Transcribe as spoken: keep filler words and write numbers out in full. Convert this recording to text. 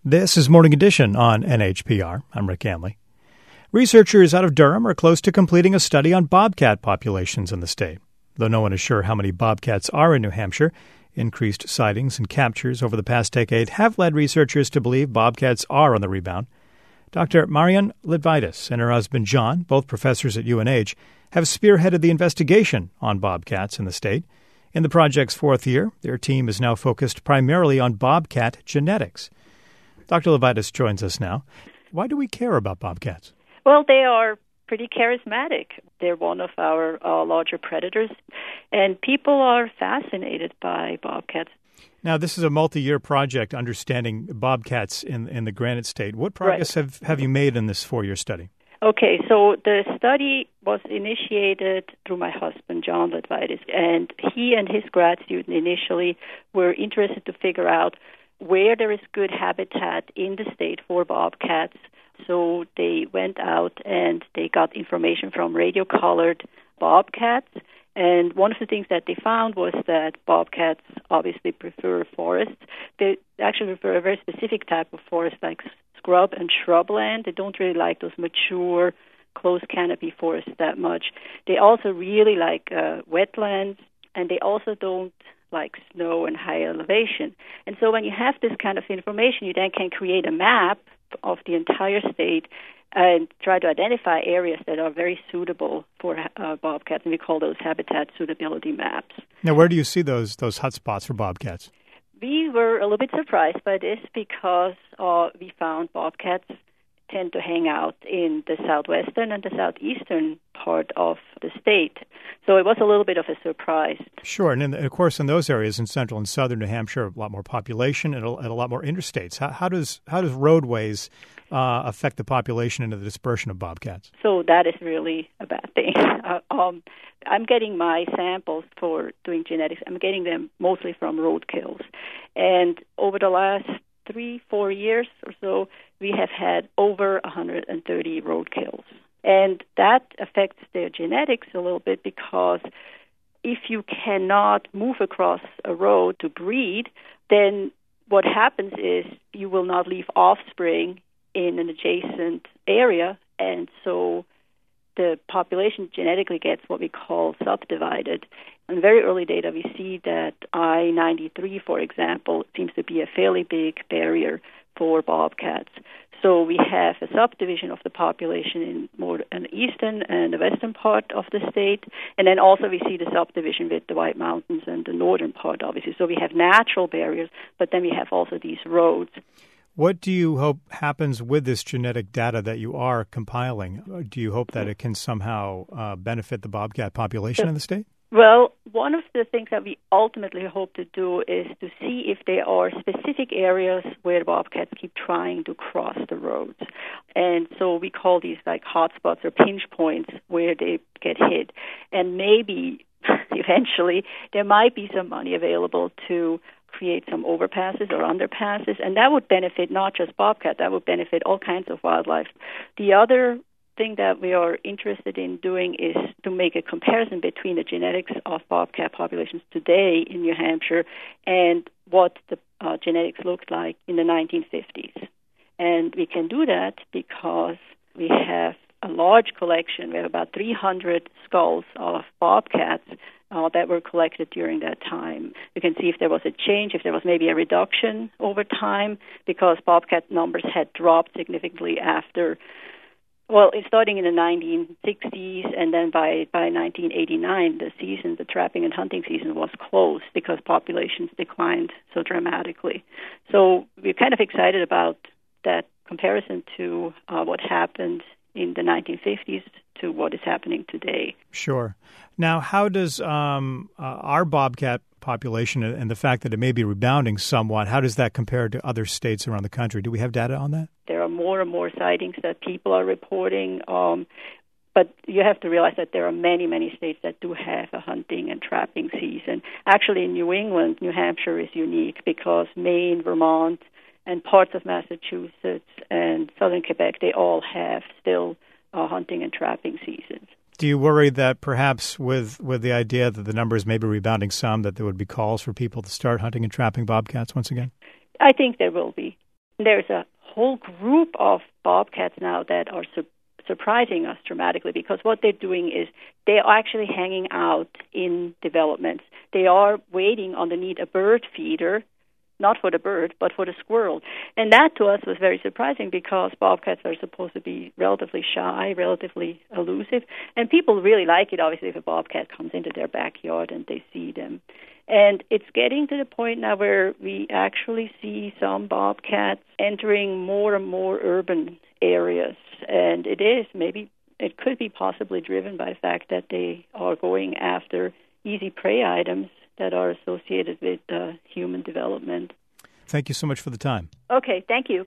This is Morning Edition on N H P R. I'm Rick Ganley. Researchers out of Durham are close to completing a study on bobcat populations in the state. Though no one is sure how many bobcats are in New Hampshire, increased sightings and captures over the past decade have led researchers to believe bobcats are on the rebound. Doctor Marian Litvaitis and her husband John, both professors at U N H, have spearheaded the investigation on bobcats in the state. In the project's fourth year, their team is now focused primarily on bobcat genetics. Doctor Litvaitis joins us now. Why do we care about bobcats? Well, they are pretty charismatic. They're one of our uh, larger predators, and people are fascinated by bobcats. Now, this is a multi-year project understanding bobcats in in the Granite State. What progress right. have, have you made in this four-year study? Okay, so the study was initiated through my husband, John Litvaitis, and he and his grad student initially were interested to figure out where there is good habitat in the state for bobcats. So they went out and they got information from radio-collared bobcats. And one of the things that they found was that bobcats obviously prefer forests. They actually prefer a very specific type of forest like scrub and shrubland. They don't really like those mature, close canopy forests that much. They also really like uh, wetlands, and they also don't like snow and high elevation. And so when you have this kind of information, you then can create a map of the entire state and try to identify areas that are very suitable for uh, bobcats, and we call those habitat suitability maps. Now, where do you see those those hotspots for bobcats? We were a little bit surprised by this because uh, we found bobcats tend to hang out in the southwestern and the southeastern part of the state. So it was a little bit of a surprise. Sure, and in, of course in those areas in central and southern New Hampshire, a lot more population and a, and a lot more interstates. How, how does how does roadways uh, affect the population and the dispersion of bobcats? So that is really a bad thing. Uh, um, I'm getting my samples for doing genetics. I'm getting them mostly from roadkills. And over the last three, four years or so, we have had over one hundred thirty roadkills. And that affects their genetics a little bit because if you cannot move across a road to breed, then what happens is you will not leave offspring in an adjacent area, and so the population genetically gets what we call subdivided. In very early data, we see that I ninety-three, for example, seems to be a fairly big barrier for bobcats. So we have a subdivision of the population in more an eastern and the western part of the state, and then also we see the subdivision with the White Mountains and the northern part, obviously. So we have natural barriers, but then we have also these roads. What do you hope happens with this genetic data that you are compiling? Do you hope that it can somehow uh, benefit the bobcat population so, in the state? Well, one of the things that we ultimately hope to do is to see if there are specific areas where bobcats keep trying to cross the roads. And so we call these like hotspots or pinch points where they get hit. And maybe eventually there might be some money available to create some overpasses or underpasses, and that would benefit not just bobcat, that would benefit all kinds of wildlife. The other thing that we are interested in doing is to make a comparison between the genetics of bobcat populations today in New Hampshire and what the uh, genetics looked like in the nineteen fifties. And we can do that because we have a large collection. We have about three hundred skulls of bobcats uh, that were collected during that time. You can see if there was a change, if there was maybe a reduction over time, because bobcat numbers had dropped significantly after. Well, it's starting in the nineteen sixties, and then by, by nineteen eighty-nine, the season, the trapping and hunting season was closed because populations declined so dramatically. So we're kind of excited about that comparison to uh, what happened in the nineteen fifties to what is happening today. Sure. Now, how does um, uh, our bobcat population and the fact that it may be rebounding somewhat, how does that compare to other states around the country? Do we have data on that? There are more and more sightings that people are reporting, um, but you have to realize that there are many, many states that do have a hunting and trapping season. Actually, in New England, New Hampshire is unique because Maine, Vermont, and parts of Massachusetts and southern Quebec, they all have still uh, hunting and trapping seasons. Do you worry that perhaps with, with the idea that the numbers may be rebounding some, that there would be calls for people to start hunting and trapping bobcats once again? I think there will be. There's a whole group of bobcats now that are su- surprising us dramatically, because what they're doing is they are actually hanging out in developments. They are waiting underneath a bird feeder, not for the bird, but for the squirrel. And that to us was very surprising, because bobcats are supposed to be relatively shy, relatively elusive, and people really like it, obviously, if a bobcat comes into their backyard and they see them. And it's getting to the point now where we actually see some bobcats entering more and more urban areas. And it is, maybe, it could be possibly driven by the fact that they are going after easy prey items that are associated with uh, human development. Thank you so much for the time. Okay, thank you.